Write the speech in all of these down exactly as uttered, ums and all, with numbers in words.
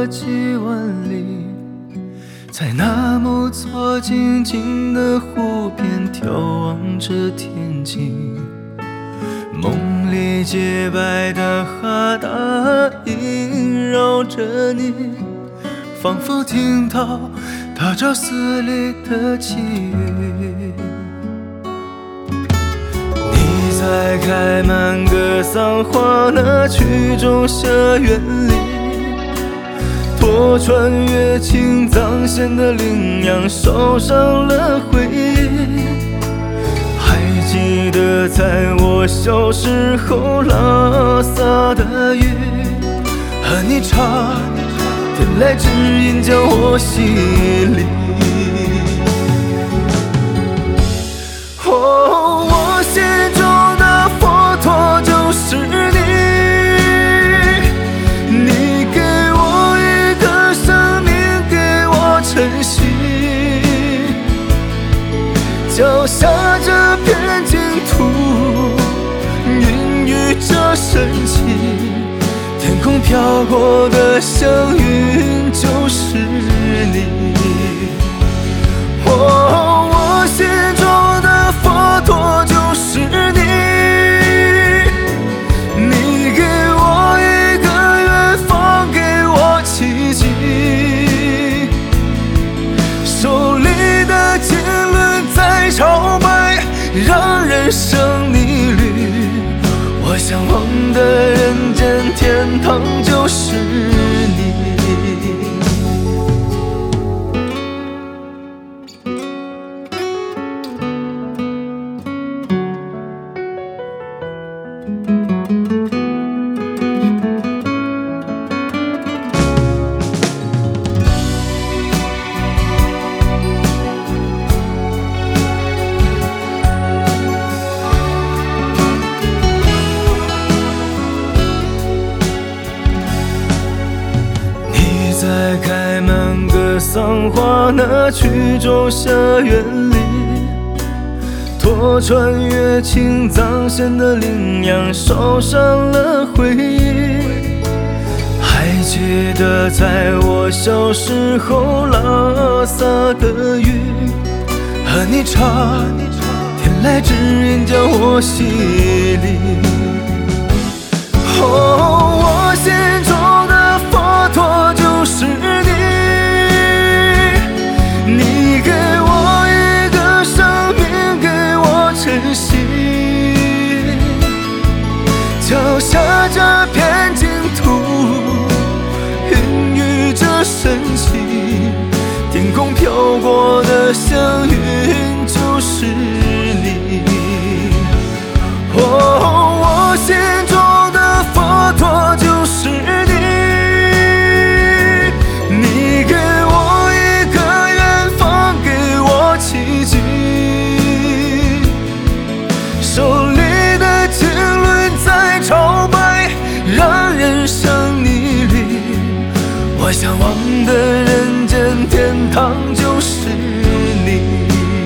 了几万里，在那木错静静的湖边眺望着天际，梦里洁白的哈达萦绕着你，仿佛听到他朝思里的际遇。你在开满格桑花那曲终社园里，托穿越青藏线的羚羊守上了回忆。还记得在我小时候拉萨的雨，和你差天籁之音将我洗礼。哦，我心中的佛陀就是你，你给我一个生命，给我晨曦，脚下这片净土，孕育着神奇。天空飘过的祥云就是你。哦，我心中的佛陀就是你，你给我一个愿，放给我奇迹。手里的经轮在朝拜，让人生逆旅。我向往的人间天堂就是你。在开满格桑花那曲终社园里，托穿越青藏线的羚羊守上了回忆。还记得在我小时候拉萨的雨，和你差天籁之音将我洗礼。哦，我心中的佛陀就是你，你给我一个生命，给我晨曦，脚下这片净土，孕育着神奇。天空飘过的祥云就是你。哦，我心中的佛陀就是你，你给我一个愿，放给我奇迹。手里的经轮在朝拜，让人生逆旅。我向往的人间天堂就是你。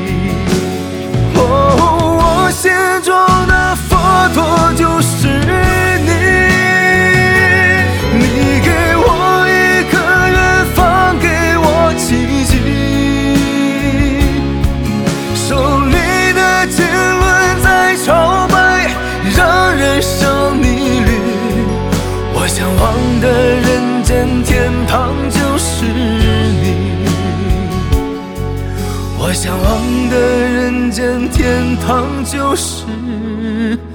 哦，我心中的佛陀就是你，你给我一个愿，放给我奇迹。手里的经轮在朝拜，让人生逆旅。我向往的人间天堂就是你，我向往的人间天堂就是你。